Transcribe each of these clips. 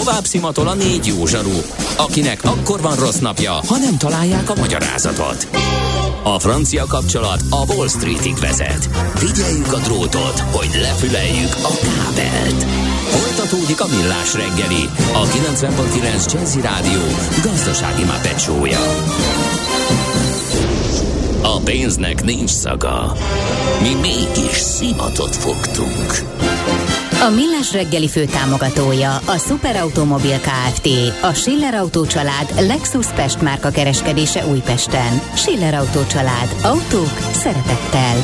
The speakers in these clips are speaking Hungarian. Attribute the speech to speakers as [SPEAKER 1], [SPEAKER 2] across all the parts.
[SPEAKER 1] Tovább szimatol a 4 jó zsaru, akinek akkor van rossz napja, ha nem találják a magyarázatot. A francia kapcsolat a Wall Streetig vezet. Figyeljük a drótot, hogy lefüleljük a kábelt. Folytatódik a Millás reggeli, a 90.9 Jazzy Rádió gazdasági Muppet show-ja. A pénznek nincs szaga. Mi mégis szimatot fogtunk.
[SPEAKER 2] A Millás reggeli főtámogatója a Superautomobil Kft. A Schiller Autó család Lexus Pest márka kereskedése Újpesten. Schiller Autó család. Autók szeretettel.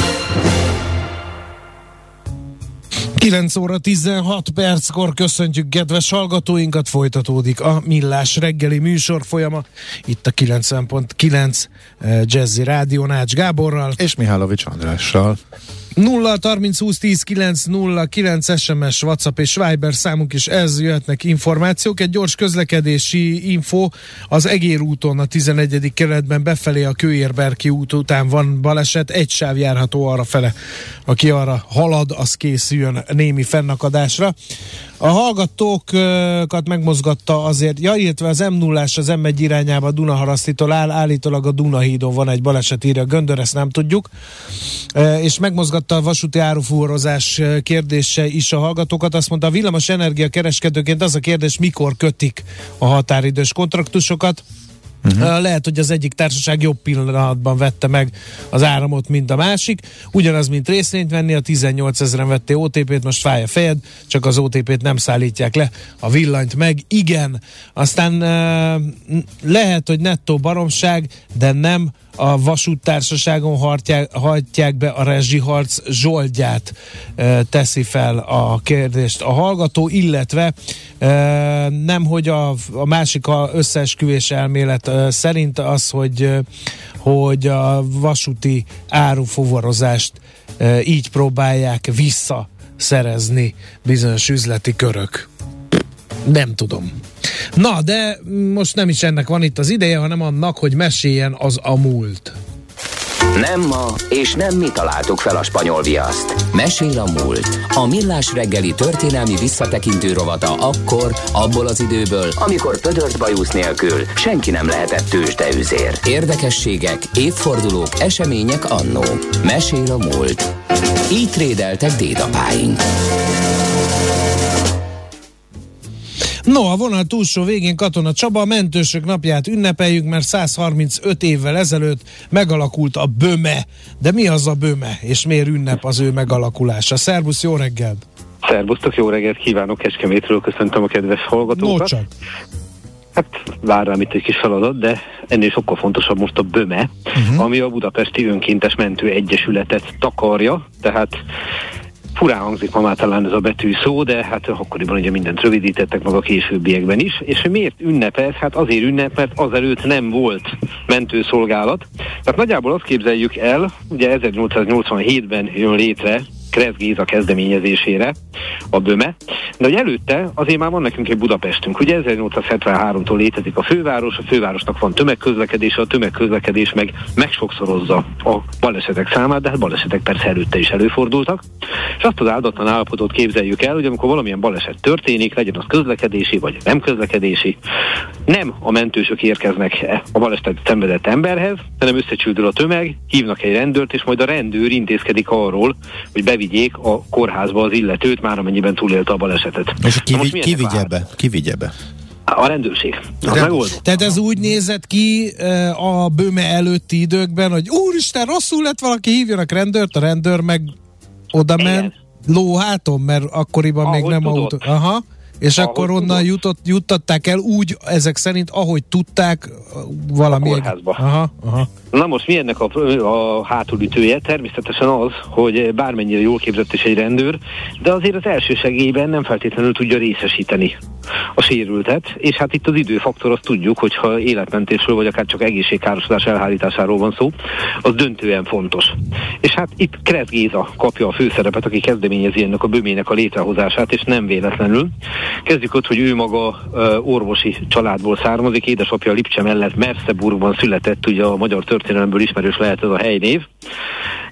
[SPEAKER 3] 9 óra 16 perckor köszöntjük kedves hallgatóinkat, folytatódik a Millás reggeli műsorfolyama itt a 90.9 Jazzy Rádión Ács Gáborral
[SPEAKER 4] és Mihálovics Andrással.
[SPEAKER 3] 0 30 20 10 9 0 9 SMS, WhatsApp és Viber számunk is, ez jöhetnek információk. Egy gyors közlekedési info: az Egér úton a 11. kerületben befelé a Kőérberki út után van baleset, egy sáv járható arra fele. Aki arra halad, az készüljön némi fennakadásra. A hallgatókat megmozgatta azért, illetve az M0-ás az M1 irányába Dunaharasztitól áll, állítólag a Dunahídon van egy baleset, írja Göndör, ezt nem tudjuk. És megmozgatta a vasúti árufuvarozás kérdése is a hallgatókat. Azt mondta, a villamos energia kereskedőként az a kérdés, mikor kötik a határidős kontraktusokat. Lehet, hogy az egyik társaság jobb pillanatban vette meg az áramot, mint a másik. Ugyanaz, mint részvényt venni, a 18 000-en vetté OTP-t, most fáj a fejed, csak az OTP-t nem szállítják le, a villanyt meg igen. Aztán lehet, hogy nettó baromság, de nem a vasúttársaságon hajtják be a rezsiharc zsoldját, teszi fel a kérdést a hallgató, illetve nemhogy a másik összeesküvés elmélet szerint az, hogy a vasúti árufuvarozást így próbálják visszaszerezni bizonyos üzleti körök. Nem tudom. Na, de most nem is ennek van itt az ideje, hanem annak, hogy meséljen az a múlt.
[SPEAKER 1] Nem ma, és nem mi találtuk fel a spanyol viaszt. Mesél a múlt. A Millás reggeli történelmi visszatekintő rovata akkor, abból az időből, amikor pödört bajusz nélkül senki nem lehetett tőzsdeüzér. Érdekességek, évfordulók, események annó. Mesél a múlt. Így trédeltek dédapáink.
[SPEAKER 3] No, a vonal túlsó végén Katona Csaba, a mentősök napját ünnepeljük, mert 135 évvel ezelőtt megalakult a BÖME. De mi az a BÖME, és miért ünnep az ő megalakulása? Szervusz, jó reggelt!
[SPEAKER 5] Szervusztok, jó reggelt kívánok, Kecskemétről köszöntöm a kedves hallgatókat.
[SPEAKER 3] No csak.
[SPEAKER 5] Hát vár rám itt egy kis feladat, de ennél sokkal fontosabb most a BÖME, ami a Budapesti Önkéntes Mentő Egyesületet takarja, tehát furán hangzik ma már talán ez a betű szó, de hát akkoriban ugye mindent rövidítettek, meg a későbbiekben is. És miért ünnep ez? Hát azért ünnep, mert azelőtt nem volt mentőszolgálat. Tehát nagyjából azt képzeljük el, ugye 1887-ben jön létre Kressz Géza kezdeményezésére a BÖME, de hogy előtte azért már van nekünk egy Budapestünk. Ugye 1873-tól létezik a fővárosnak van tömegközlekedése, a tömegközlekedés meg sokszorozza a balesetek számát, de hát balesetek persze előtte is előfordultak. És azt az áldatlan állapotot képzeljük el, hogy amikor valamilyen baleset történik, legyen az közlekedési vagy nem közlekedési, nem a mentősök érkeznek a balesetet szenvedett emberhez, hanem összecsüldül a tömeg, hívnak egy rendőrt, és majd a rendőr intézkedik arról, hogy bevigyék a kórházba az illetőt, már amennyiben túlélte a balesetet.
[SPEAKER 4] És ki vigye be?
[SPEAKER 5] A rendőrség.
[SPEAKER 3] Tehát ez úgy nézett ki a BÖME előtti időkben, hogy úristen, rosszul lett valaki, hívjanak rendőrt, a rendőr meg oda ment lóháton, mert akkoriban még nem autó. Aha. És ahogy akkor onnan juttatták el úgy, ezek szerint, ahogy tudták valami.
[SPEAKER 5] A kórházba. Aha. Na most mi ennek a hátulütője? Természetesen az, hogy bármennyire jól képzett is egy rendőr, de azért az első segélyben nem feltétlenül tudja részesíteni a sérültet, és hát itt az időfaktor, azt tudjuk, hogyha életmentésről vagy akár csak egészségkárosodás elhárításáról van szó, az döntően fontos. És hát itt Kressz Géza kapja a főszerepet, aki kezdeményezi ennek a BÖME-nek a létrehozását, és nem véletlenül. Kezdjük ott, hogy ő maga orvosi családból származik, édesapja Lipcse mellett Merseburgban született, ugye a magyar történelemből ismerős lehet ez a helynév,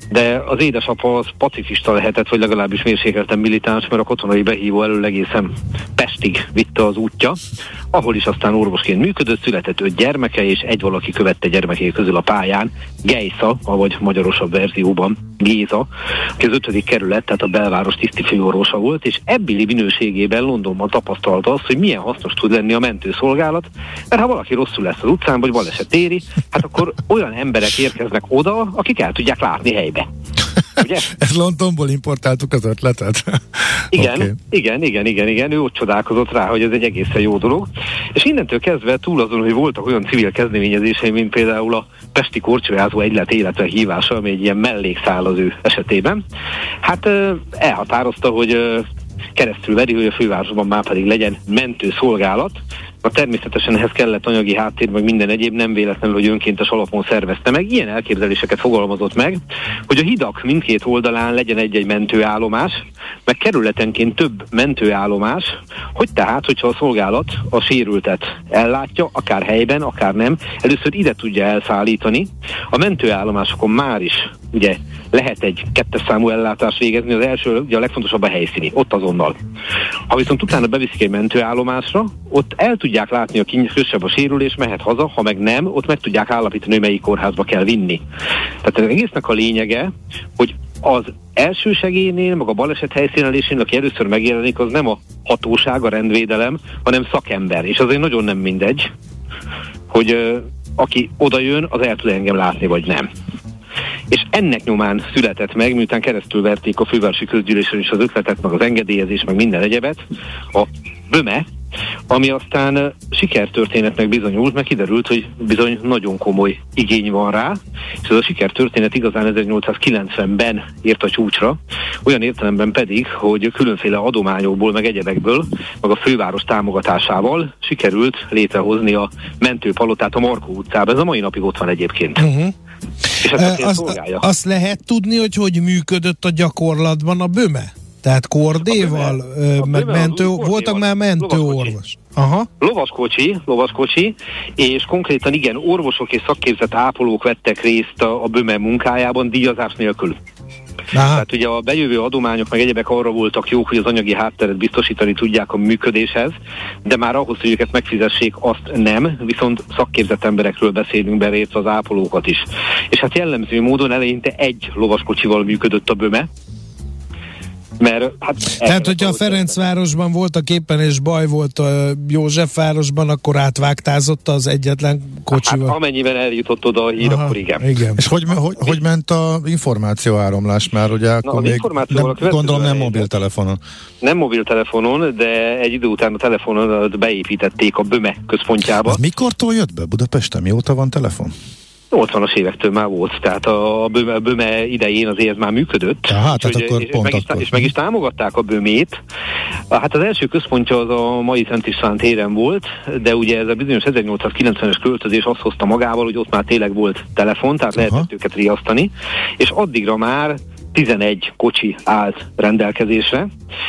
[SPEAKER 5] de az édesapa az pacifista lehetett, vagy legalábbis mérsékelten militáns, mert a katonai behívó elől egészen Pestig vitte az útja, ahol is aztán orvosként működött, született 5 gyermeke, és egy valaki követte gyermeké közül a pályán, Gejsza, vagy magyarosabb verzióban Géza, aki az 5. kerület, tehát a belváros tiszti főorvosa volt, és ebbéli minőségében Londonban tapasztalta azt, hogy milyen hasznos tud lenni a mentőszolgálat, mert ha valaki rosszul lesz az utcán, vagy baleset éri, hát akkor olyan emberek érkeznek oda, akik el tudják látni helybe. Ugye?
[SPEAKER 4] Ez Londonból importáltuk az ötletet?
[SPEAKER 5] Igen,
[SPEAKER 4] okay.
[SPEAKER 5] igen, ő ott csodálkozott rá, hogy ez egy egészen jó dolog. És innentől kezdve túl azon, hogy voltak olyan civil kezdeményezései, mint például a Pesti Korcsolyázó Egylet életre hívása, ami egy ilyen mellékszál az ő esetében, hát elhatározta, hogy keresztül veri, hogy a fővárosban már pedig legyen mentőszolgálat. Természetesen ehhez kellett anyagi háttér, meg minden egyéb, nem véletlenül, hogy önkéntes alapon szervezte meg. Ilyen elképzeléseket fogalmazott meg, hogy a hidak mindkét oldalán legyen egy-egy mentőállomás, meg kerületenként több mentőállomás, hogy tehát, hogyha a szolgálat a sérültet ellátja, akár helyben, akár nem, először ide tudja elszállítani. A mentőállomásokon már is ugye lehet egy 2-es számú ellátást végezni, az első, ugye a legfontosabb a helyszíni, ott azonnal. Ha viszont utána beviszik egy mentőállomásra, ott el tudják látni, a frissebb a sérülés, mehet haza, ha meg nem, ott meg tudják állapítani, hogy melyik kórházba kell vinni. Tehát az egésznek a lényege, hogy az első segélynél, meg a baleset helyszínelésén, aki először megjelenik, az nem a hatóság, a rendvédelem, hanem szakember. És azért nagyon nem mindegy, hogy aki oda jön, az el tud engem látni, vagy nem. És ennek nyomán született meg, miután keresztülverték a fővárosi közgyűlésen is az ötletet, meg az engedélyezés, meg minden egyebet, a BÖME, ami aztán sikertörténetnek bizonyult, mert kiderült, hogy bizony nagyon komoly igény van rá, és ez a sikertörténet igazán 1890-ben ért a csúcsra, olyan értelemben pedig, hogy különféle adományokból, meg egyebekből, meg a főváros támogatásával sikerült létrehozni a mentőpalotát a Markó utcában. Ez a mai napig ott van egyébként. És
[SPEAKER 3] azt lehet tudni, hogy működött a gyakorlatban a BÖME? Tehát kordéval, meg mentő, voltak már mentőorvos. Aha. Lovaskocsi, és konkrétan igen, orvosok és szakképzett ápolók vettek részt a BÖME munkájában díjazás nélkül. Aha. Tehát ugye a bejövő adományok meg egyebek arra voltak jók, hogy az anyagi hátteret biztosítani tudják a működéshez, de már ahhoz, hogy őket megfizessék, azt nem, viszont szakképzett emberekről beszélünk, belétve az ápolókat is. És hát jellemző módon eleinte egy lovaskocsival működött a BÖME, mert tehát, hogyha a Ferencvárosban voltak éppen, és baj volt a Józsefvárosban, akkor átvágtázott az egyetlen kocsival.
[SPEAKER 5] Hát amennyiben eljutott oda a hír, akkor igen.
[SPEAKER 4] És hogy ment a információáramlás már, ugye akkor még gondolom nem mobiltelefonon.
[SPEAKER 5] Nem mobiltelefonon, de egy idő után a telefonon beépítették a BÖME központjába.
[SPEAKER 4] Ez mikortól jött be Budapesten? Mióta van telefon?
[SPEAKER 5] 80-as évektől már volt, tehát a BÖME idején azért már működött, és meg is támogatták a BÖME-t. Hát az első központja az a mai Szent István téren volt, de ugye ez a bizonyos 1890-es költözés azt hozta magával, hogy ott már tényleg volt telefon, tehát lehetett őket riasztani, és addigra már 11 kocsi állt rendelkezésre.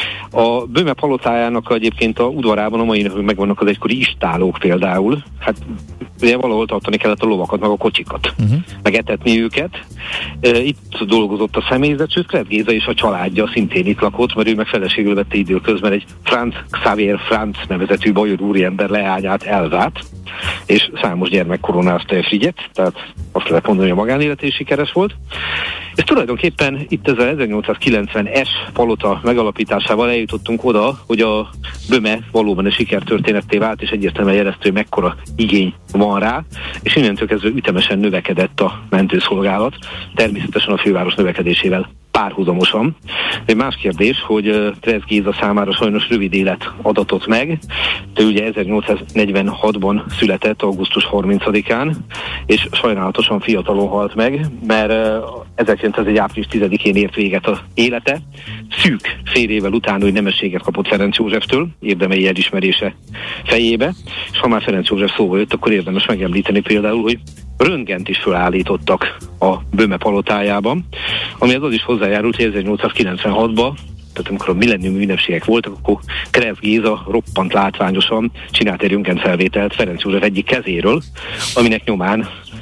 [SPEAKER 5] A BÖME palotájának egyébként a udvarában a mai napig megvannak az egykori istálók például. Hát ugye valahol tartani kellett a lovakat, meg a kocsikat, meg etetni őket. Itt dolgozott a személyzet, sőt Kretz Géza és a családja szintén itt lakott, mert ő meg feleségül vette időközben egy Franz Xaver Franz nevezetű bajor úriember leányát, Elzát, és számos gyermek koronázta Frigyet, tehát azt lehet mondani, hogy a magánélet is sikeres volt. És tulajdonképpen itt ez a 1890-es palota megalapításával eljutottunk oda, hogy a BÖME valóban egy sikertörténetté vált, és egyértelműen jelezte, hogy mekkora igény van rá, és innentől kezdve ütemesen növekedett a mentőszolgálat, természetesen a főváros növekedésével párhuzamosan. Egy más kérdés, hogy Kretz Géza számára sajnos rövid élet adatott meg. Ő ugye 1846-ban született, augusztus 30-án, és sajnálatosan fiatalon halt meg, mert 1901. április 10-én ért véget az élete. Szűk fél évvel utána, hogy nemességet kapott Ferenc Józseftől, érdemei elismerése fejébe, és ha már Ferenc József szóba jött, akkor érdemes megemlíteni például, hogy röntgent is felállítottak a BÖME palotájában, ami az is hozzájárult, hogy 1896-ban, tehát amikor a millenniumi ünnepségek voltak, akkor Kretz Géza roppant látványosan csinált egy röntgenfelvételt Ferenc József egyik kezéről, aminek nyomán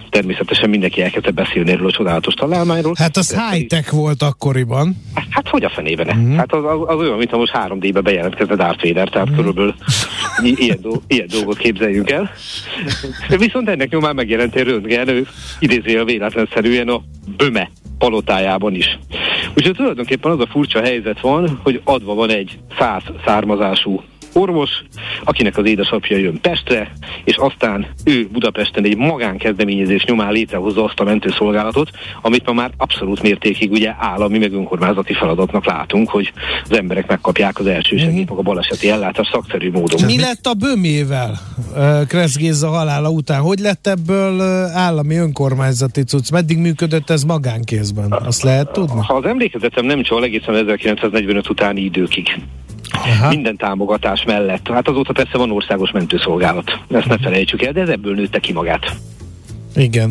[SPEAKER 5] természetesen mindenki elkezdte beszélni erről a csodálatos találmányról.
[SPEAKER 3] Hát az high-tech volt akkoriban.
[SPEAKER 5] Hát hogy a fenében? Hát az olyan, mintha most 3D-be bejelentkezne Darth Vader, tehát körülbelül ilyen dolgot képzeljünk el. Viszont ennek nyomán megjelent egy röntgen, idézőjel véletlenszerűen a Böme palotájában is. Úgyhogy tulajdonképpen az a furcsa helyzet van, hogy adva van egy szász származású orvos, akinek az édesapja jön Pestre, és aztán ő Budapesten egy magánkezdeményezés nyomán létrehozza azt a mentőszolgálatot, amit ma már abszolút mértékig ugye állami meg önkormányzati feladatnak látunk, hogy az emberek megkapják az elsősegélyt, meg a baleseti ellátás szakszerű módon.
[SPEAKER 3] Mi lett a Bömével Kressz Géza halála után? Hogy lett ebből állami önkormányzati cucc? Meddig működött ez magánkézben? Azt lehet tudni?
[SPEAKER 5] Ha az emlékezetem nem csal, egészen 1945 utáni időkig. Aha. Minden támogatás mellett. Hát azóta persze van országos mentőszolgálat. Ezt ne felejtsük el, de ez ebből nőtte ki magát.
[SPEAKER 3] Igen.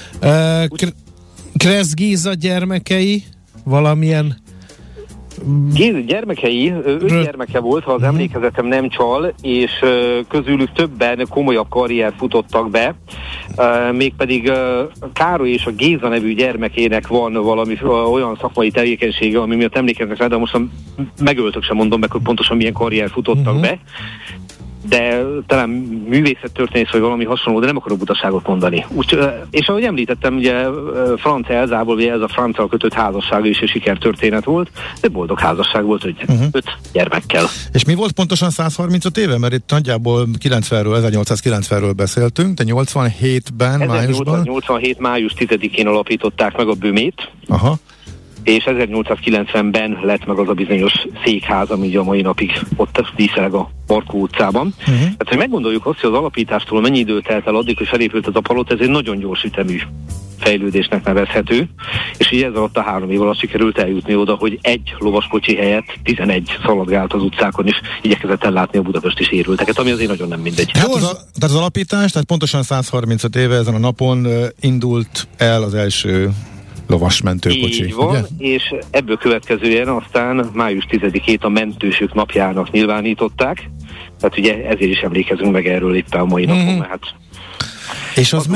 [SPEAKER 3] Kressz Géza gyermekei valamilyen...
[SPEAKER 5] Gyermekei, 5 gyermeke volt, ha az emlékezetem nem csal, és közülük többen komolyabb karriert futottak be, mégpedig Károly és a Géza nevű gyermekének van valami olyan szakmai tevékenysége, ami miatt emlékeznek rá, de most megöltök sem mondom meg, hogy pontosan milyen karriert futottak be, de talán művészettörténész vagy valami hasonló, de nem akarok butaságot mondani. És ahogy említettem, ugye Franz Elzából, ugye ez a Franzzal kötött házasság is egy sikertörténet volt, de boldog házasság volt, hogy 5 gyermekkel.
[SPEAKER 4] És mi volt pontosan 135 éve? Mert itt nagyjából 1890-ről beszéltünk, de 87-ben májusban...
[SPEAKER 5] 1887 május 10-én alapították meg a Bömét.
[SPEAKER 4] Aha.
[SPEAKER 5] És 1890-ben lett meg az a bizonyos székház, ami a mai napig ott díszeleg a Markó utcában. Tehát, hogy meggondoljuk azt, hogy az alapítástól mennyi idő telt el addig, hogy felépült az a palota, ez egy nagyon gyors ütemű fejlődésnek nevezhető, és így ez alatt a 3 év alatt sikerült eljutni oda, hogy egy lovaskocsi helyett 11 szaladgált az utcákon, és igyekezett ellátni a budapesti sérülteket, ami azért nagyon nem mindegy.
[SPEAKER 4] Tehát az alapítás, tehát pontosan 135 éve ezen a napon indult el az első lovasmentőkocsi.
[SPEAKER 5] Így van, ugye? És ebből következően aztán május 10-ét a mentősök napjának nyilvánították, tehát ugye ezért is emlékezünk meg erről itt a mai napon, mert hát
[SPEAKER 4] és az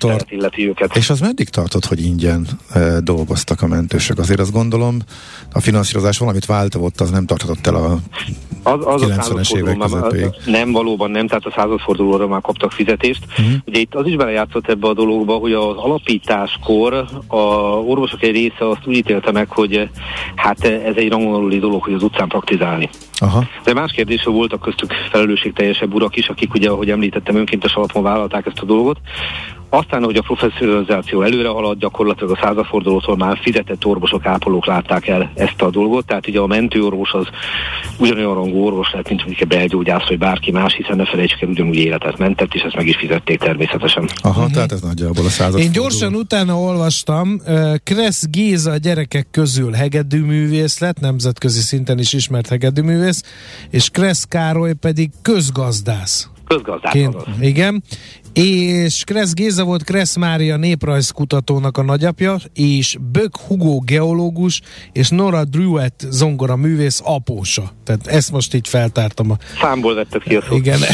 [SPEAKER 4] meddig tartott, hogy ingyen dolgoztak a mentősök? Azért azt gondolom, a finanszírozás valamit váltott, az nem tartott el a 90-es évek közepéig.
[SPEAKER 5] Nem, valóban nem, tehát a századfordulóra már kaptak fizetést. Ugye itt az is belejátszott ebbe a dologba, hogy az alapításkor a orvosok egy része azt úgy ítélte meg, hogy hát ez egy rangon aluli dolog, hogy az utcán praktizálni.
[SPEAKER 4] Aha.
[SPEAKER 5] De más kérdés, hogy voltak köztük felelősségteljesebb urak is, akik ugye, ahogy említettem, önkéntes alapon vállalták ezt a dolgot. Aztán, hogy a professzionalizáció előre halad, gyakorlatilag a századfordulótól már fizetett orvosok, ápolók látták el ezt a dolgot, tehát ugye a mentőorvos az ugyanolyan rangú orvos lehet, mint mondjuk egy belgyógyász vagy bárki más, hiszen ne felejtsük el, ugyanúgy életet mentett, és ezt meg is fizették természetesen.
[SPEAKER 4] Aha, tehát ez nagyjából a századforduló.
[SPEAKER 3] Én gyorsan utána olvastam, Kressz Géza a gyerekek közül hegedűművész lett, nemzetközi szinten is ismert hegedűművész, és Kressz Károly pedig közgazdász. Igen. És Kressz Géza volt Kressz Mária néprajzkutatónak a nagyapja, és Böck Hugo geológus, és Nora Druett zongora művész apósa. Tehát ezt most így feltártam.
[SPEAKER 5] Számból vetted ki a szót.
[SPEAKER 3] Igen,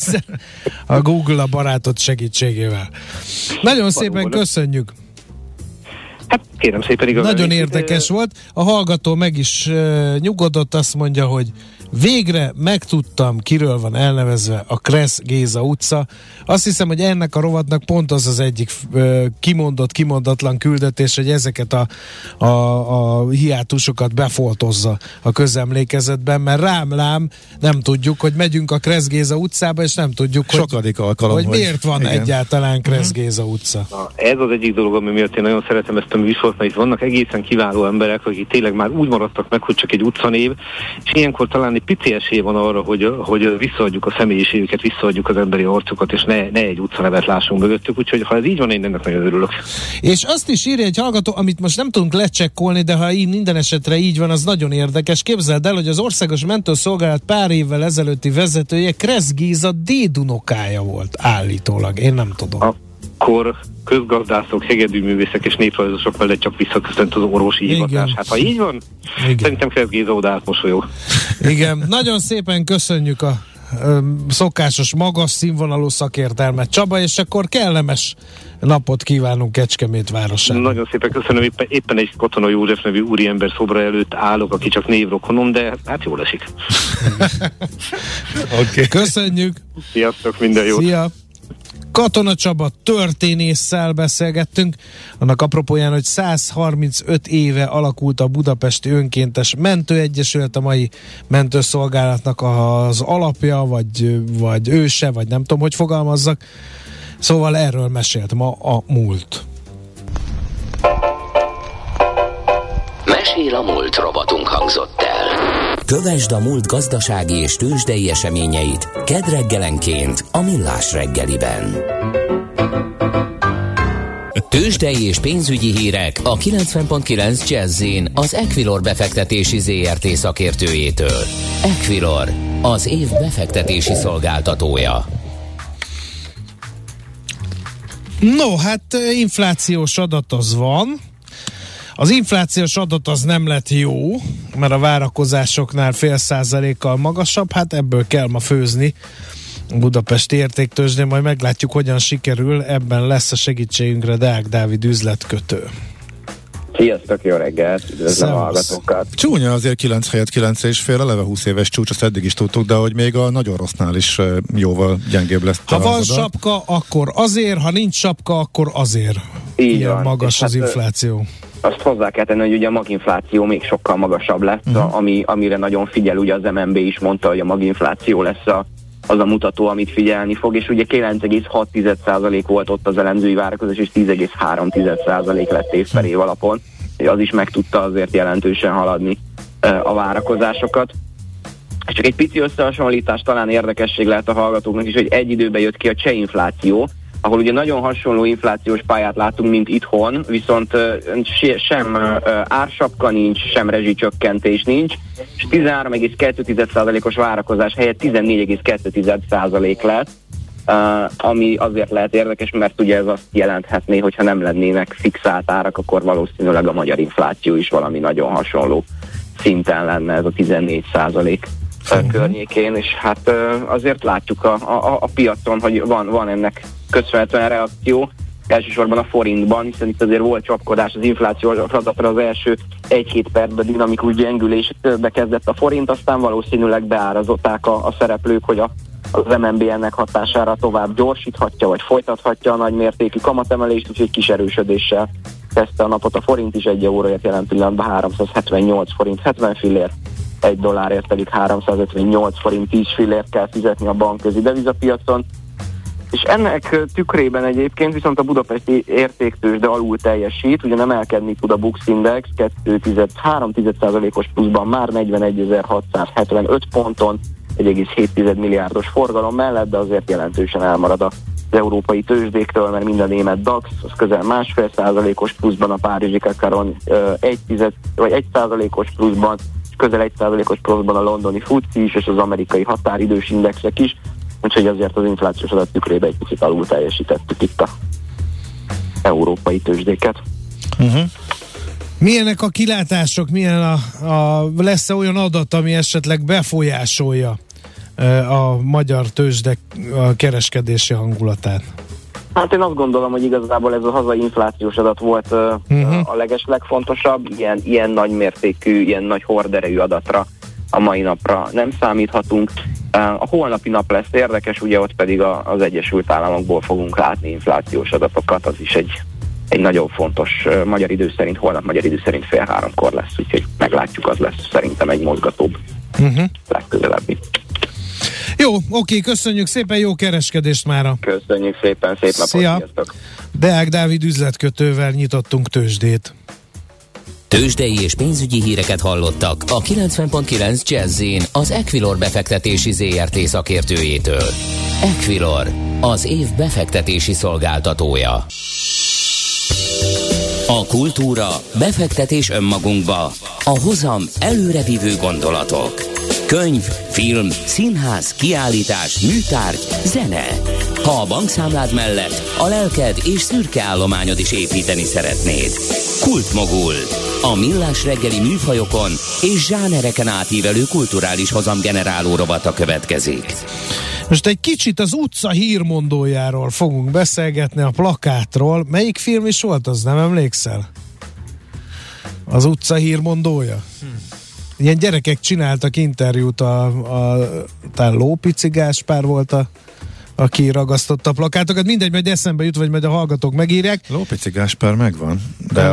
[SPEAKER 3] a Google a barátot segítségével. Nagyon szépen köszönjük.
[SPEAKER 5] Hát kérem szépen, igazán.
[SPEAKER 3] Nagyon érdekes volt. A hallgató meg is nyugodott, azt mondja, hogy végre megtudtam, kiről van elnevezve a Kressz Géza utca. Azt hiszem, hogy ennek a rovatnak pont az egyik kimondatlan küldetés, hogy ezeket a hiátusokat befoltozza a közemlékezetben, mert rám nem tudjuk, hogy megyünk a Kressz Géza utcába, és nem tudjuk, hogy miért van egyáltalán Kressz Géza utca.
[SPEAKER 5] Na, ez az egyik dolog, ami miatt én nagyon szeretem ezt a műsort, mert itt vannak egészen kiváló emberek, akik tényleg már úgy maradtak meg, hogy csak egy utcanév, és ilyenkor talán egy pici esély van arra, hogy visszaadjuk a személyiségüket, visszaadjuk az emberi arcukat, és ne egy utcanevet lássunk mögöttük, úgyhogy ha ez így van, én ennek nagyon örülök.
[SPEAKER 3] És azt is írja egy hallgató, amit most nem tudunk lecsekkolni, de ha így minden esetre így van, az nagyon érdekes. Képzeld el, hogy az Országos Mentőszolgálat pár évvel ezelőtti vezetője Kressz Géza dédunokája volt állítólag. Én nem tudom.
[SPEAKER 5] Akkor közgazdászok, hegedűművészek és néprajzosok mellett csak visszaköszönt az orvosi hivatás. Hát ha így van, szerintem Kressz Géza oda átmosolyog.
[SPEAKER 3] Igen, nagyon szépen köszönjük a szokásos, magas színvonalú szakértelmet, Csaba, és akkor kellemes napot kívánunk Kecskemét városában.
[SPEAKER 5] Nagyon szépen köszönöm, éppen egy Katona József nevű úriember szobra előtt állok, aki csak névrokonom, de hát jól esik.
[SPEAKER 3] Okay. Köszönjük!
[SPEAKER 5] Sziasztok, minden jót!
[SPEAKER 3] Szia! Katona Csaba történésszel beszélgettünk, annak apropóján, hogy 135 éve alakult a Budapesti Önkéntes Mentőegyesület, a mai mentőszolgálatnak az alapja, vagy őse, vagy nem tudom, hogy fogalmazzak. Szóval erről mesélt ma a múlt.
[SPEAKER 1] Mesél a múlt robotunk hangzott el. Kövesd a múlt gazdasági és tőzsdei eseményeit kedd reggelenként a Millás reggeliben. Tőzsdei és pénzügyi hírek a 90.9 Jazz-in az Equilor befektetési ZRT szakértőjétől. Equilor, az év befektetési szolgáltatója.
[SPEAKER 3] No, hát inflációs adat az van. Az inflációs adat az nem lett jó, mert a várakozásoknál 0,5%-kal magasabb, hát ebből kell ma főzni a budapesti értéktőzsdén, majd meglátjuk, hogyan sikerül, ebben lesz a segítségünkre Deák Dávid üzletkötő.
[SPEAKER 6] Sziasztok, jó reggelt, üdvözlöm a hallgatókat.
[SPEAKER 4] Csúnya azért 9 helyett 9,5, eleve 20 éves csúcs, azt eddig is tudtuk, de hogy még a nagyon rossznál is jóval gyengébb lesz.
[SPEAKER 3] Ha van sapka, akkor azért, ha nincs sapka, akkor azért.
[SPEAKER 6] Így
[SPEAKER 3] ilyen
[SPEAKER 6] van.
[SPEAKER 3] Magas az infláció.
[SPEAKER 6] Azt hozzá kell tenni, hogy ugye a maginfláció még sokkal magasabb lesz, amire nagyon figyel, ugye az MNB is mondta, hogy a maginfláció lesz az a mutató, amit figyelni fog, és ugye 9,6% volt ott az elemzői várakozás, és 10,3% lett év per év alapon. Az is meg tudta azért jelentősen haladni a várakozásokat. És csak egy pici összehasonlítás, talán érdekesség lehet a hallgatóknak is, hogy egy időben jött ki a cseh infláció, ahol ugye nagyon hasonló inflációs pályát látunk, mint itthon, viszont sem ársapka nincs, sem rezsicsökkentés nincs, és 13,2%-os várakozás helyett 14,2% lett, ami azért lehet érdekes, mert ugye ez azt jelenthetné, hogyha nem lennének fixált árak, akkor valószínűleg a magyar infláció is valami nagyon hasonló szinten lenne, ez a 14% környékén, és hát azért látjuk a piacon, hogy van ennek köszönhetően reakció, elsősorban a forintban, hiszen itt azért volt csapkodás az inflációs adatra, az első 1-2 percben dinamikus gyengülésbe kezdett a forint, aztán valószínűleg beárazották a szereplők, hogy az MNB ennek hatására tovább gyorsíthatja, vagy folytathatja a nagymértékű kamatemelést, úgyhogy kis erősödéssel kezdte a napot a forint is, 1 euróért jelen pillanatban 378 forint 70 fillér, 1 dollárért pedig 358 forint 10 fillért kell fizetni a bankközi devizapiacon. És ennek tükrében egyébként viszont a budapesti értéktőzsde alul teljesít, ugye nem emelkedni tud a Bux Index, 3,1%-os pluszban már 41.675 ponton, 1,7 milliárdos forgalom mellett, de azért jelentősen elmarad az európai tőzsdéktől, mert mind a német DAX, az közel 1,5%-os pluszban, a párizsi Kakaron 1%-os pluszban, közel 1%-os pluszban a londoni FTSE is, és az amerikai határidős indexek is, úgyhogy azért az inflációs adat tükrében egy picit alul teljesítettük itt a európai tőzsdéket.
[SPEAKER 3] Milyenek a kilátások, milyen lesz-e olyan adat, ami esetleg befolyásolja a magyar tőzsdek kereskedési hangulatát?
[SPEAKER 6] Hát én azt gondolom, hogy igazából ez a hazai inflációs adat volt a legfontosabb, ilyen nagy mértékű, ilyen nagy horderejű adatra a mai napra nem számíthatunk. A holnapi nap lesz érdekes, ugye ott pedig az Egyesült Államokból fogunk látni inflációs adatokat, az is egy nagyon fontos magyar idő szerint, holnap magyar idő szerint 14:30 lesz, úgyhogy meglátjuk, az lesz szerintem egy mozgatóbb legközelebbi.
[SPEAKER 3] Jó, oké, köszönjük szépen, jó kereskedést mára!
[SPEAKER 6] Köszönjük szépen, szép napot, sziasztok!
[SPEAKER 3] Deák Dávid üzletkötővel nyitottunk tőzsdét.
[SPEAKER 1] Tőzsdei és pénzügyi híreket hallottak a 90.9 Jazz-in az Equilor befektetési ZRT szakértőjétől. Equilor, az év befektetési szolgáltatója. A kultúra, befektetés önmagunkba, a hozam előrevívő gondolatok. Könyv, film, színház, kiállítás, műtárgy, zene. Ha a bankszámlád mellett a lelked és szürke állományod is építeni szeretnéd. Kultmogul. A Millás reggeli műfajokon és zsánereken átívelő kulturális hozamgeneráló rovata következik.
[SPEAKER 3] Most egy kicsit az utca hírmondójáról fogunk beszélgetni, a plakátról. Melyik film is volt, az nem emlékszel? Az utca hírmondója? Ilyen gyerekek csináltak interjút, talán Lópici Gáspár volt aki ragasztotta a plakátokat. Mindegy, majd eszembe jut, vagy majd a hallgatók megírják.
[SPEAKER 4] Lópici Gáspár megvan, de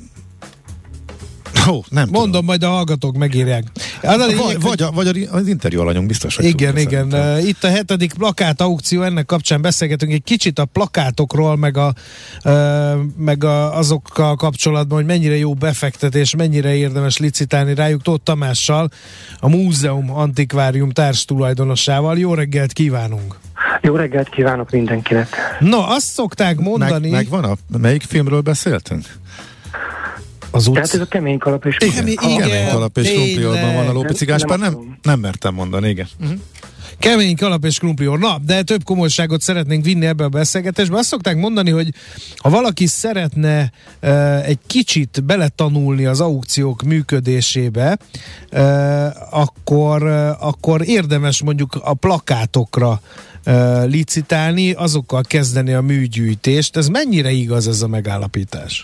[SPEAKER 4] nem
[SPEAKER 3] mondom, tudom. Majd a hallgatók megírják.
[SPEAKER 4] Vagy az interjú alanyunk biztos, hogy
[SPEAKER 3] igen. Itt a 7. plakát aukció, ennek kapcsán beszélgetünk egy kicsit a plakátokról, meg azokkal kapcsolatban, hogy mennyire jó befektetés, mennyire érdemes licitálni rájuk. Tóth Tamással, a Múzeum Antikvárium társtulajdonosával. Jó reggelt kívánunk!
[SPEAKER 7] Jó reggelt kívánok mindenkinek!
[SPEAKER 3] No, azt szokták mondani...
[SPEAKER 4] Megvan melyik filmről beszéltünk?
[SPEAKER 7] Tehát ez a Kemény kalap és
[SPEAKER 4] Kemény kalap és krumpliorban van a Lópici Gáspár, nem mertem mondani, igen.
[SPEAKER 3] Kemény kalap és krumplior. Na, de több komolyságot szeretnénk vinni ebbe a beszélgetésbe. Azt szokták mondani, hogy ha valaki szeretne egy kicsit beletanulni az aukciók működésébe, akkor érdemes mondjuk a plakátokra licitálni, azokkal kezdeni a műgyűjtést. Ez mennyire igaz, ez a megállapítás?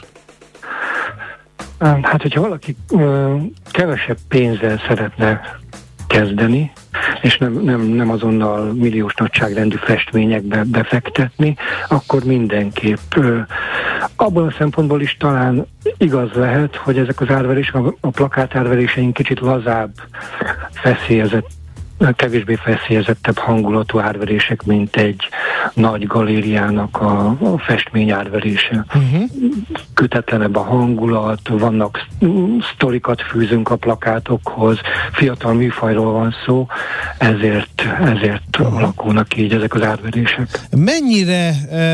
[SPEAKER 7] Hát, hogyha valaki kevesebb pénzzel szeretne kezdeni, és nem azonnal milliós nagyságrendű festményekbe befektetni, akkor mindenképp abból a szempontból is talán igaz lehet, hogy ezek az árverések, a plakát árveréseink kicsit lazább, kevésbé feszélyezettebb hangulatú árverések, mint egy nagy galériának a festmény árverése. Kötetlenebb a hangulat, vannak sztorikat fűzünk a plakátokhoz, fiatal műfajról van szó, ezért alakulnak így ezek az árverések.
[SPEAKER 3] Mennyire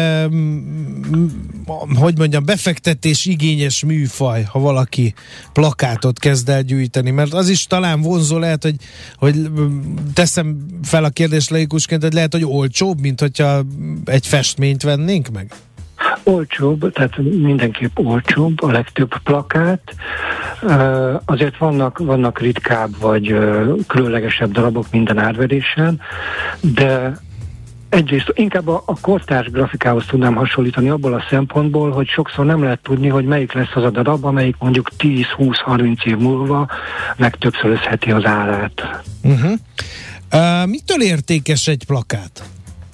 [SPEAKER 3] befektetés igényes műfaj, ha valaki plakátot kezd el gyűjteni, mert az is talán vonzó lehet, hogy teszem fel a kérdést laikusként, hogy lehet, hogy olcsóbb, mint hogyha egy festményt vennénk meg?
[SPEAKER 7] Olcsóbb, tehát mindenképp olcsóbb a legtöbb plakát. Azért vannak ritkább vagy különlegesebb darabok minden árverésen, de egyrészt inkább a kortárs grafikához tudnám hasonlítani abból a szempontból, hogy sokszor nem lehet tudni, hogy melyik lesz az a darab, amelyik mondjuk 10-20-30 év múlva megtöbbszörözheti az árát.
[SPEAKER 3] Mitől értékes egy plakát?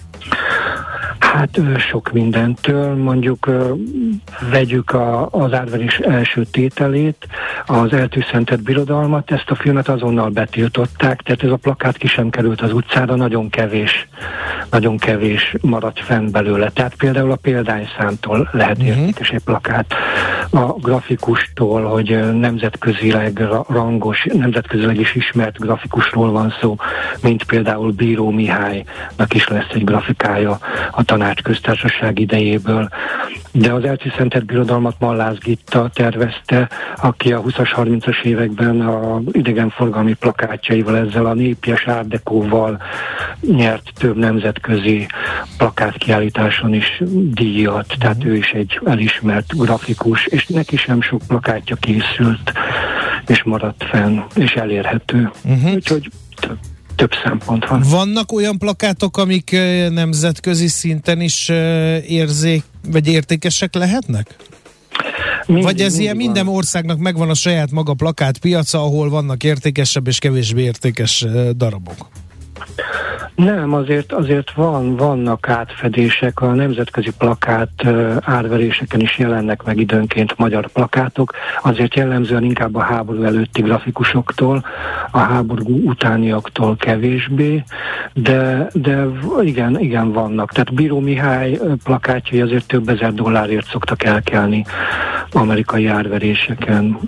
[SPEAKER 7] Hát sok mindentől, mondjuk vegyük az árverés első tételét, az Eltűszentett Birodalmat, ezt a filmet azonnal betiltották, tehát ez a plakát ki sem került az utcára, nagyon kevés maradt fenn belőle. Tehát például a példányszámtól lehet értékes egy plakát. A grafikustól, hogy nemzetközileg rangos, nemzetközileg is ismert grafikusról van szó, mint például Bíró Mihálynak is lesz egy grafikája a Tanácsköztársaság idejéből. De az Eltűszentett Birodalmat Mallász Gitta tervezte, aki a 20-as, 30-as években a idegenforgalmi plakátjaival, ezzel a népies art décóval nyert több nemzetközi plakátkiállításon is díjat, tehát ő is egy elismert grafikus, és neki sem sok plakátja készült, és maradt fenn, és elérhető. Úgyhogy több szempont van.
[SPEAKER 3] Vannak olyan plakátok, amik nemzetközi szinten is vagy értékesek lehetnek? Vagy ez ilyen minden országnak megvan a saját maga plakátpiaca, ahol vannak értékesebb és kevésbé értékes darabok?
[SPEAKER 7] Nem, azért vannak átfedések, a nemzetközi plakát árveréseken is jelennek meg időnként magyar plakátok, azért jellemzően inkább a háború előtti grafikusoktól, a háború utániaktól kevésbé, de igen, vannak. Tehát Bíró Mihály plakátjai azért több ezer dollárért szoktak elkelni amerikai árveréseken.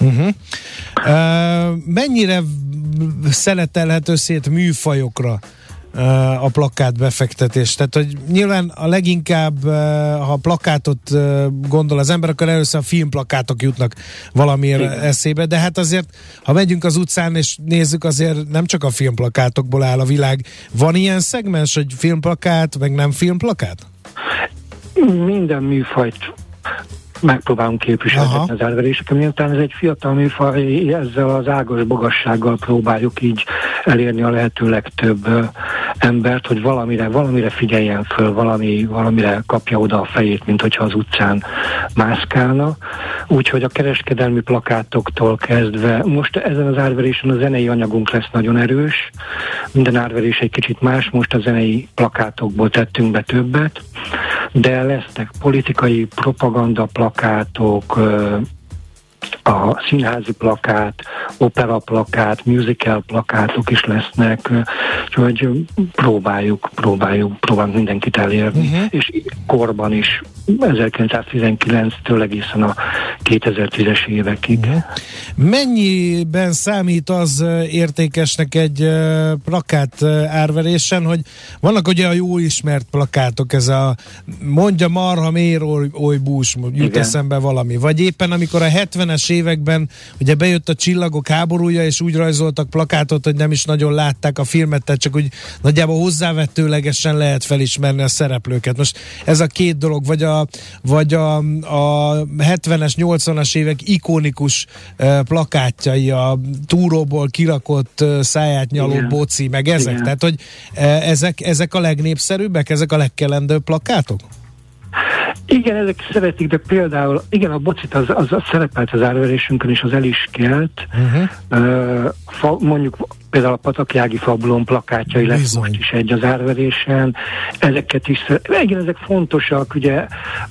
[SPEAKER 3] Mennyire szeletelhető szét műfajokra a plakát befektetés? Tehát, hogy nyilván a leginkább, ha plakátot gondol az ember, akkor először a filmplakátok jutnak valamiért eszébe, de hát azért, ha megyünk az utcán és nézzük, azért nem csak a filmplakátokból áll a világ. Van ilyen szegmens, hogy filmplakát, meg nem filmplakát?
[SPEAKER 7] Minden műfajt megpróbálunk képviseltetni az árveréseken. Miután ez egy fiatal műfaj, ezzel az ágas bogassággal próbáljuk így elérni a lehető legtöbb embert, hogy valamire figyeljen föl, valamire kapja oda a fejét, mint hogyha az utcán mászkálna. Úgyhogy a kereskedelmi plakátoktól kezdve, most ezen az árverésen a zenei anyagunk lesz nagyon erős, minden árverés egy kicsit más, most a zenei plakátokból tettünk be többet, de lesznek politikai propaganda plakátok, a színházi plakát, opera plakát, musical plakátok is lesznek, úgyhogy próbáljuk mindenkit elérni, és korban is 1919-től egészen a 2010-es évekig.
[SPEAKER 3] Mennyiben számít az értékesnek egy plakát árverésen, hogy vannak ugye a jó ismert plakátok, ez a mondja marha mér oly bús, jut eszembe valami, vagy éppen amikor a 70-es években ugye bejött a Csillagok háborúja, és úgy rajzoltak plakátot, hogy nem is nagyon látták a filmet, tehát csak úgy nagyjából hozzávetőlegesen lehet felismerni a szereplőket. Most ez a két dolog, vagy a 70-es, 80-as évek ikonikus plakátjai, a túróból kirakott száját nyaló boci, meg ezek. Igen. Tehát, hogy ezek a legnépszerűbbek, ezek a legkelendőbb plakátok?
[SPEAKER 7] Igen, ezek szeretik, de például, igen, a bocit az szerepelt az árverésünkön, és az el is kelt. Mondjuk például a Patakjági Fabulon plakátjai lesz most is egy az árverésen. Ezeket is igen, ezek fontosak, ugye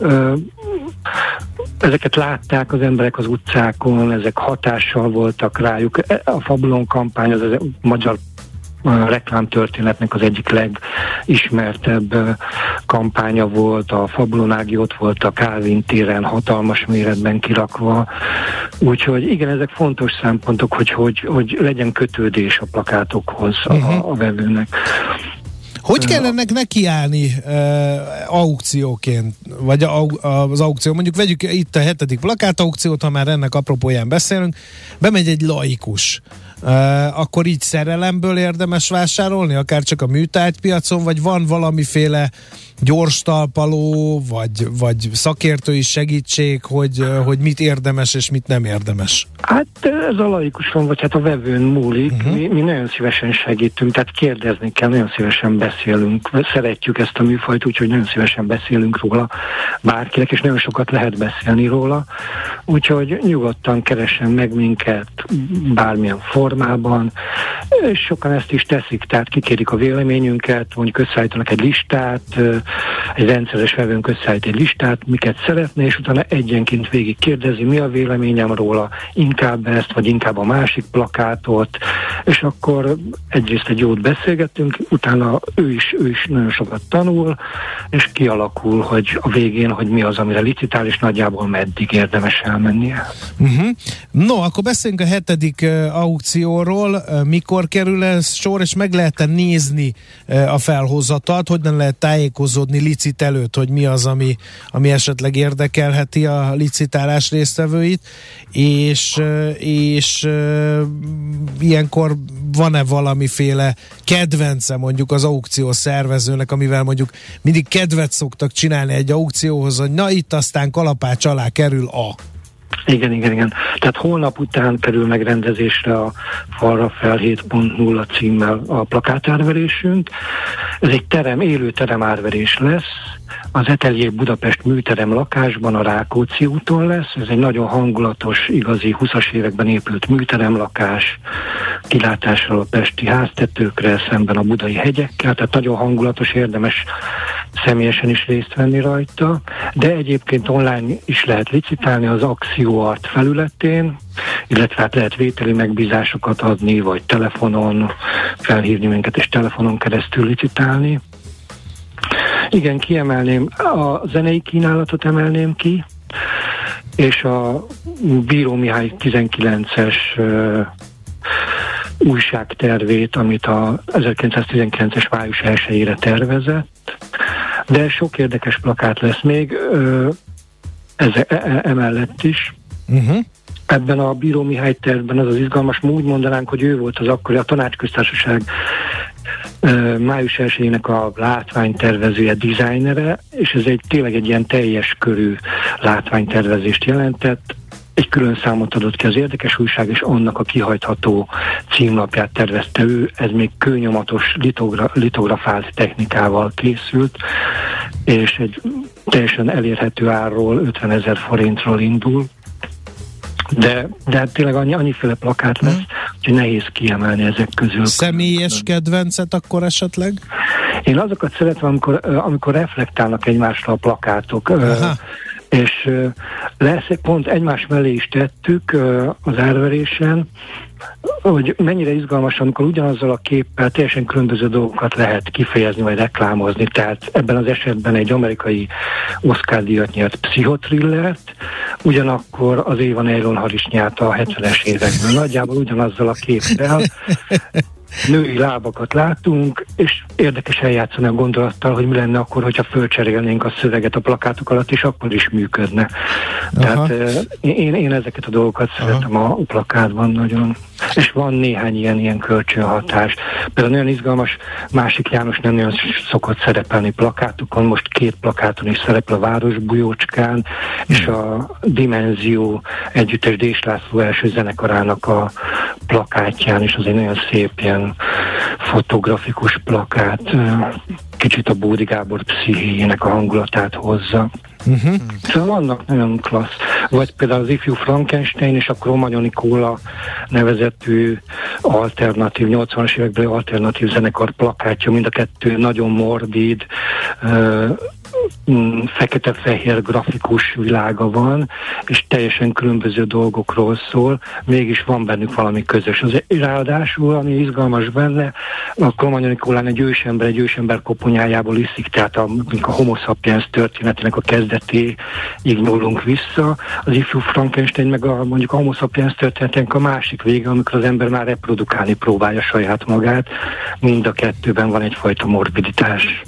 [SPEAKER 7] ezeket látták az emberek az utcákon, ezek hatással voltak rájuk. A Fabulon kampány az magyar reklámtörténetnek az egyik legismertebb kampánya volt, a Fabulonági ott volt a Kálvin téren hatalmas méretben kirakva, úgyhogy igen, ezek fontos szempontok, hogy legyen kötődés a plakátokhoz a vevőnek.
[SPEAKER 3] Hogy kell ennek nekiállni aukcióként, vagy az aukció, mondjuk vegyük itt a 7. plakátaukciót, ha már ennek apropóján beszélünk, bemegy egy laikus, akkor így szerelemből érdemes vásárolni, akár csak a műtárgypiacon, vagy van valamiféle gyors talpaló, vagy szakértői segítség, hogy mit érdemes és mit nem érdemes?
[SPEAKER 7] Hát ez a laikuson, vagy hát a vevőn múlik. Mi nagyon szívesen segítünk, tehát kérdezni kell, nagyon szívesen beszélünk. Szeretjük ezt a műfajt, úgyhogy nagyon szívesen beszélünk róla bárkinek, és nagyon sokat lehet beszélni róla. Úgyhogy nyugodtan keressen meg minket bármilyen formában, és sokan ezt is teszik, tehát kikérik a véleményünket, mondjuk összeállítanak egy listát, egy rendszeres vevőnk összeállít egy listát, miket szeretne, és utána egyenként végig kérdezi, mi a véleményem róla, inkább ezt, vagy inkább a másik plakátot, és akkor egyrészt egy jót beszélgetünk, utána ő is nagyon sokat tanul, és kialakul, hogy a végén, hogy mi az, amire licitál, és nagyjából meddig érdemes elmennie.
[SPEAKER 3] No, akkor beszéljünk a 7. aukcióról, mikor kerül ez sor, és meg lehet nézni a felhozatalt, hogyan lehet tájékozódni licit előtt, hogy mi az, ami esetleg érdekelheti a licitálás résztvevőit, és ilyenkor van-e valamiféle kedvence mondjuk az aukció szervezőnek, amivel mondjuk mindig kedvet szoktak csinálni egy aukcióhoz, hogy na itt aztán kalapács alá kerül a...
[SPEAKER 7] Igen. Tehát holnap után kerül megrendezésre a Falra fel 7.0 címmel a plakátárverésünk. Ez egy élő teremárverés lesz. Az Atelier Budapest műterem lakásban a Rákóczi úton lesz. Ez egy nagyon hangulatos, igazi 20-as években épült műterem lakás, kilátással a pesti háztetőkre, szemben a budai hegyekkel, tehát nagyon hangulatos, érdemes személyesen is részt venni rajta, de egyébként online is lehet licitálni az AxioArt felületén, illetve hát lehet vételi megbízásokat adni, vagy telefonon felhívni minket, és telefonon keresztül licitálni. Igen, kiemelném, a zenei kínálatot emelném ki, és a Bíró Mihály 19-es újságtervét, amit a 1919-es május 1-ére tervezett, de sok érdekes plakát lesz még emellett is. Ebben a Bíró Mihály tervben az izgalmas, úgy mondanánk, hogy ő volt az akkori a Tanácsköztársaság május 1-ének a látványtervezője, designere, és ez tényleg egy ilyen teljes körű látványtervezést jelentett. Egy külön számot adott ki az Érdekes Újság, és annak a kihajtható címlapját tervezte ő. Ez még kőnyomatos litografált technikával készült, és egy teljesen elérhető árról, 50 000 forintról indul. De hát tényleg annyiféle plakát lesz, hogy nehéz kiemelni ezek közül.
[SPEAKER 3] Személyes kedvencet akkor esetleg?
[SPEAKER 7] Én azokat szeretem, amikor reflektálnak egymásra a plakátok. És lesz, pont egymás mellé is tettük az árverésen, hogy mennyire izgalmas, amikor ugyanazzal a képpel teljesen különböző dolgokat lehet kifejezni vagy reklámozni. Tehát ebben az esetben egy amerikai Oscar-díjat nyert pszichotrillert, ugyanakkor az Éva Eyron is nyert a 70-es években. Nagyjából ugyanazzal a képpel női lábakat látunk, és érdekes eljátszani a gondolattal, hogy mi lenne akkor, hogyha fölcserélnénk a szöveget a plakátok alatt, és akkor is működne. Tehát én ezeket a dolgokat szeretem a plakátban nagyon. És van néhány ilyen kölcsönhatás. Például nagyon izgalmas, Másik János nem nagyon szokott szerepelni plakátokon, most 2 plakáton is szerepel a Városbujócskán, és a Dimenzió együttes Dés László első zenekarának a plakátján, és az egy nagyon szép ilyen fotografikus plakát, kicsit a Bódi Gábor pszichéjének a hangulatát hozza. Szóval vannak nagyon klassz. Vagy például az Ifjú Frankenstein és a Cromagnon Nicola nevezetű alternatív, 80-as évekbeli alternatív zenekar plakátja, mind a kettő nagyon morbid, fekete-fehér grafikus világa van, és teljesen különböző dolgokról szól, mégis van bennük valami közös. Az ráadásul, ami izgalmas benne, a Cromagnon Nicolán egy ősember koponyájából iszik, tehát a Homo sapiens történetének a kezdetéig nyúlunk vissza. Az Ifjú Frankenstein meg mondjuk a Homo sapiens történetének a másik vége, amikor az ember már reprodukálni próbálja saját magát. Mind a kettőben van egyfajta morbiditás.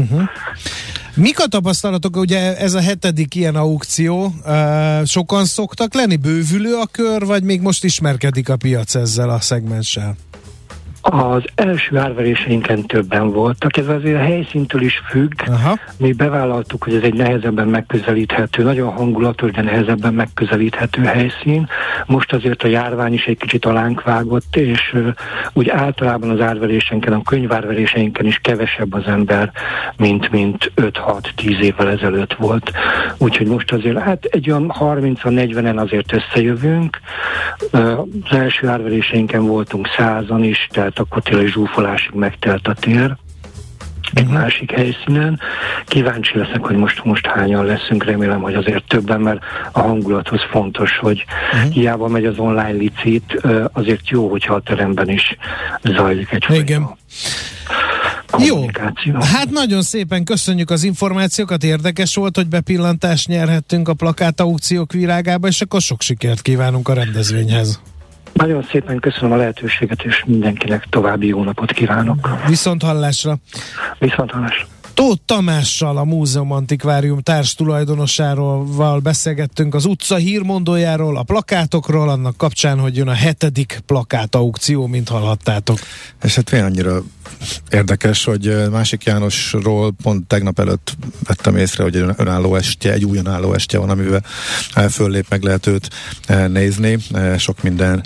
[SPEAKER 3] Mik a tapasztalatok, ugye ez a 7. ilyen aukció, sokan szoktak lenni, bővülő a kör, vagy még most ismerkedik a piac ezzel a szegmenssel?
[SPEAKER 7] Az első árveréseinken többen voltak, ez azért a helyszíntől is függ. Mi bevállaltuk, hogy ez egy nehezebben megközelíthető, nagyon hangulatos, de nehezebben megközelíthető helyszín. Most azért a járvány is egy kicsit alánk vágott, és úgy általában az árverésenken, a könyvárveréseinken is kevesebb az ember, mint 5-6-10 évvel ezelőtt volt. Úgyhogy most azért, hát egy olyan 30-40-en azért összejövünk. Az első árveréseinken voltunk 100-an is, tehát akkor tényleg zsúfolásig megtelt a tér egy másik helyszínen. Kíváncsi leszek, hogy most hányan leszünk, remélem, hogy azért többen, mert a hangulathoz fontos, hogy hiába megy az online licit, azért jó, hogyha a teremben is zajlik egyfajta kommunikáció.
[SPEAKER 3] Jó, hát nagyon szépen köszönjük az információkat, érdekes volt, hogy bepillantást nyerhettünk a plakátaukciók világába, és akkor sok sikert kívánunk a rendezvényhez.
[SPEAKER 7] Nagyon szépen köszönöm a lehetőséget, és mindenkinek további jó napot kívánok.
[SPEAKER 3] Viszont hallásra!
[SPEAKER 7] Viszont hallásra!
[SPEAKER 3] Tóth Tamással, a Múzeum Antikvárium társtulajdonosáról beszélgettünk az utca hírmondójáról, a plakátokról, annak kapcsán, hogy jön a 7. plakátaukció, mint hallhattátok.
[SPEAKER 4] És hát annyira érdekes, hogy Másik Jánosról pont tegnap előtt vettem észre, hogy egy új önálló estje van, amivel föllép, meg lehet őt nézni. Sok minden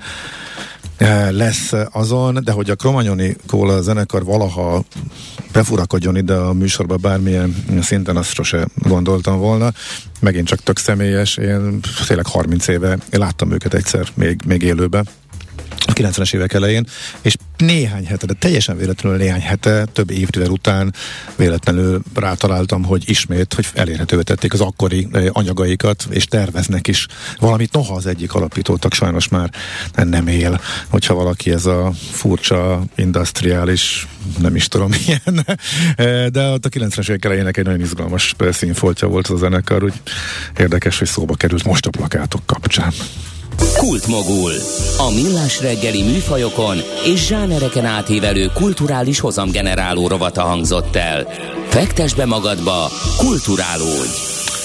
[SPEAKER 4] lesz azon, de hogy a Cromagnon Nicola zenekar valaha befurakodjon ide a műsorba bármilyen szinten, azt sose gondoltam volna. Megint csak tök személyes, én tényleg 30 éve láttam őket egyszer még élőben, a 90-es évek elején, és néhány hete, de teljesen véletlenül néhány hete, több évtivel után véletlenül rátaláltam, hogy elérhetővé tették az akkori anyagaikat, és terveznek is valamit, noha az egyik alapítótak sajnos már nem él, hogyha valaki ez a furcsa, industriális, nem is tudom milyen, de ott a 90-es évek elejének egy nagyon izgalmas színfoltja volt az a zenekar, úgy érdekes, hogy szóba került most a plakátok kapcsán.
[SPEAKER 1] Kultmogul. A millás reggeli műfajokon és zsánereken átívelő kulturális hozamgeneráló rovata hangzott el. Fektesd be magadba, kulturálódj!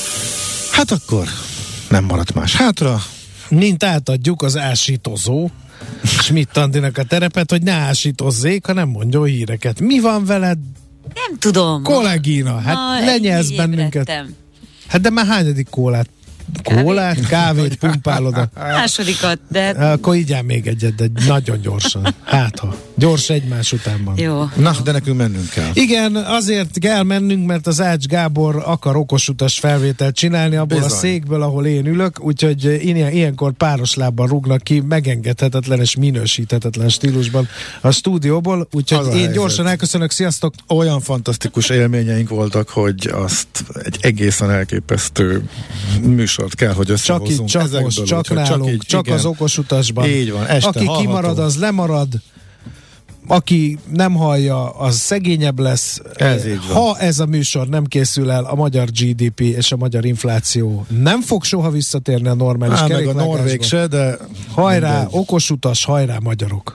[SPEAKER 4] Hát akkor nem maradt más hátra.
[SPEAKER 3] Mint átadjuk az ásítozó Schmidt Andinak a terepet, hogy ne ásítozzék, hanem mondjon híreket. Mi van veled?
[SPEAKER 8] Nem tudom.
[SPEAKER 3] Kollégina, hát lenyelsz bennünket. Hát de már hányadik kávét pumpálod a...
[SPEAKER 8] Másodikat, de...
[SPEAKER 3] Akkor igyál még egyet, de nagyon gyorsan. Hát ha. Gyors egymás utánban.
[SPEAKER 8] Jó.
[SPEAKER 4] Na, de nekünk mennünk kell.
[SPEAKER 3] Igen, azért kell mennünk, mert az Ács Gábor akar okosutas felvételt csinálni abból Bizony. A székből, ahol én ülök, úgyhogy ilyenkor páros lábban rúgnak ki, megengedhetetlen és minősíthetetlen stílusban a stúdióból, úgyhogy én gyorsan elköszönök, sziasztok!
[SPEAKER 4] Olyan fantasztikus élményeink voltak, hogy azt egy egészen elképesztő műsort kell, hogy összehozzunk.
[SPEAKER 3] Csak nálunk, csak az okosutasban.
[SPEAKER 4] Így van, este
[SPEAKER 3] aki
[SPEAKER 4] hallható.
[SPEAKER 3] Kimarad, az lemarad. Aki nem hallja, az szegényebb lesz. Ha ez a műsor nem készül el, a magyar GDP és a magyar infláció nem fog soha visszatérni a normális kerékvágásba.
[SPEAKER 4] Meg a norvég se, de...
[SPEAKER 3] Hajrá, mindegy. Okosutas, hajrá, magyarok!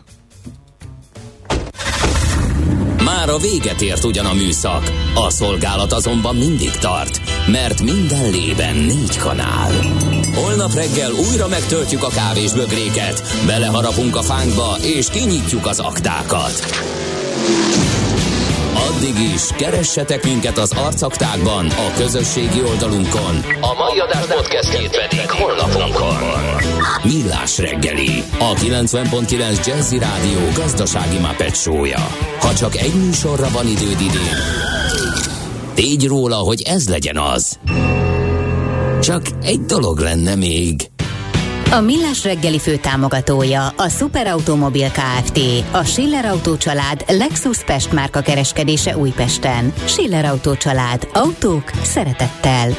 [SPEAKER 1] Már a véget ért ugyan a műszak, a szolgálat azonban mindig tart, mert minden lében 4 kanál. Holnap reggel újra megtöltjük a kávésbögréket, beleharapunk a fánkba és kinyitjuk az aktákat. Addig is keressetek minket az arcaktákban, a közösségi oldalunkon, a mai adás podcastjét pedig honlapunkon. Millás reggeli, a 90.9 Jazzy Rádió gazdasági Muppet show-ja. Ha csak egy műsorra van időd idén, tégy róla, hogy ez legyen az. Csak egy dolog lenne még.
[SPEAKER 2] A Millás reggeli főtámogatója a Superautomobil Kft. A Schiller Autó család Lexus Pest márka kereskedése Újpesten. Schiller Autó család. Autók szeretettel.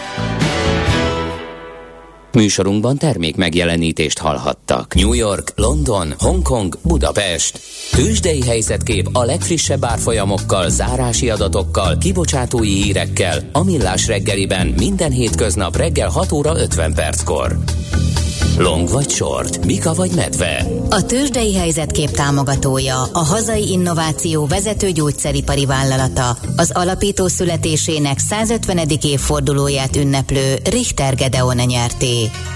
[SPEAKER 1] Műsorunkban termék megjelenítést hallhattak. New York, London, Hongkong, Budapest. Tőzsdei helyzetkép a legfrissebb árfolyamokkal, zárási adatokkal, kibocsátói hírekkel a Millás reggeliben minden hétköznap reggel 6 óra 50 perckor. Long vagy short, bika vagy medve.
[SPEAKER 2] A tőzsdei helyzetkép támogatója, a hazai innováció vezető gyógyszeripari vállalata, az alapító születésének 150. évfordulóját ünneplő Richter Gedeon nyerté.